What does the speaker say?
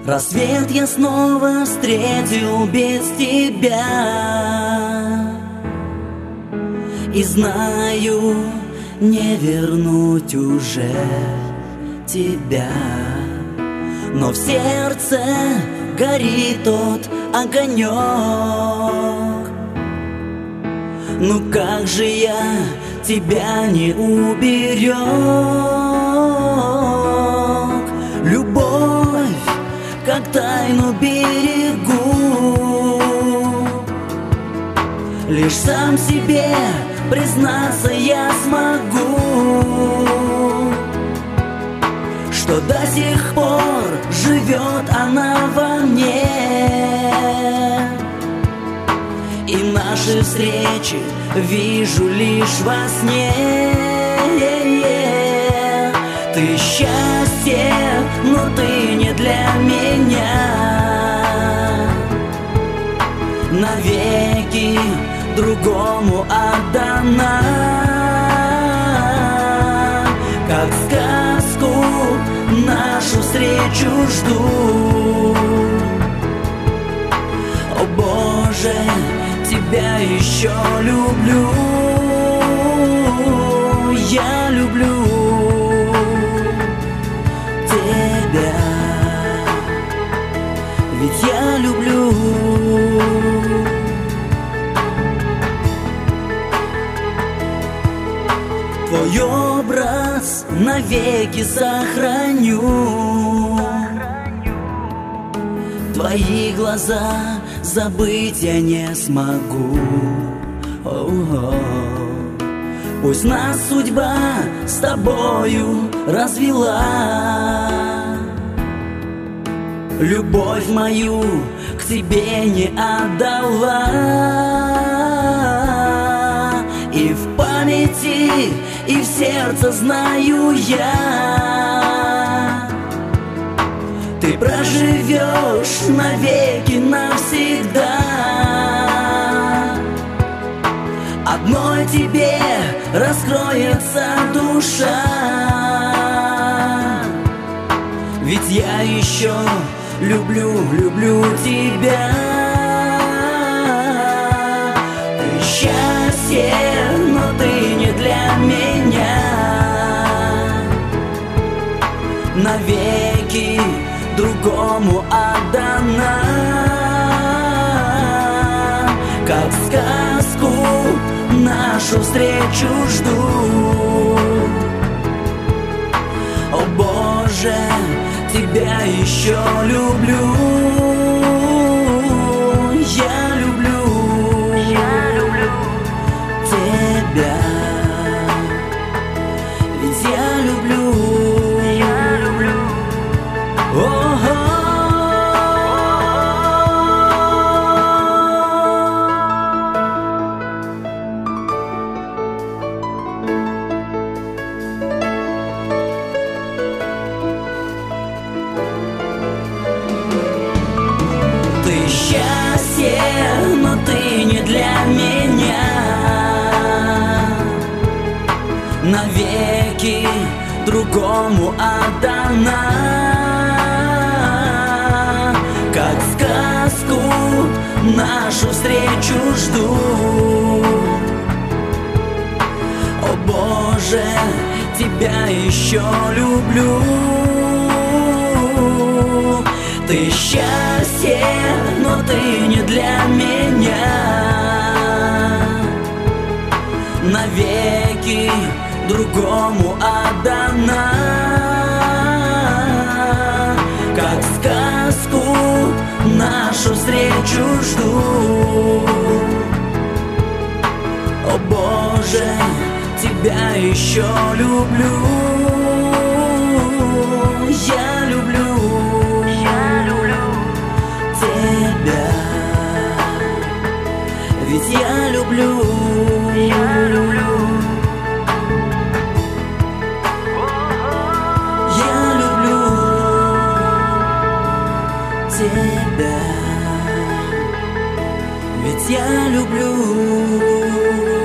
Рассвет я снова встретил без тебя, и знаю, не вернуть уже тебя. Но в сердце горит тот огонек. Ну как же я тебя не уберег? Любовь, как тайну берегу, лишь сам себе признаться я смогу, что до сих пор живет она во мне. И наши встречи вижу лишь во сне. Ты счастье, но ты не для меня. Навеки другому отдана. Как сказку нашу встречу жду. О Боже, тебя еще люблю. Я люблю тебя, ведь я люблю. Твой образ навеки сохраню. Твои глаза забыть я не смогу. Пусть нас судьба с тобою развела, любовь мою к тебе не отдала. И в памяти, и в сердце знаю я, ты проживешь навеки навсегда. Одной тебе раскроется душа, ведь я еще люблю, люблю тебя. Ты счастье, но ты не для меня. Навеки другому отдана. Как сказку нашу встречу жду. О Боже, тебя еще люблю. Я люблю тебя, ведь я люблю. Счастье, но ты не для меня. Навеки другому отдана. Как сказку нашу встречу жду. О Боже, тебя еще люблю. Ты счастье, но ты не для меня. Навеки другому отдана. Как сказку нашу встречу жду. О Боже, тебя еще люблю. Я люблю тебя, ведь я люблю. Я люблю тебя, ведь я люблю.